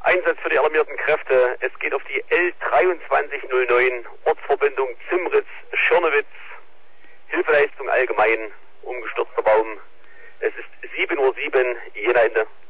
Einsatz für die alarmierten Kräfte. Es geht auf die L2309, Ortsverbindung Zimritz-Schirnewitz. Hilfeleistung allgemein, umgestürzter Baum. Es ist 7:07 Uhr, Jena Ende.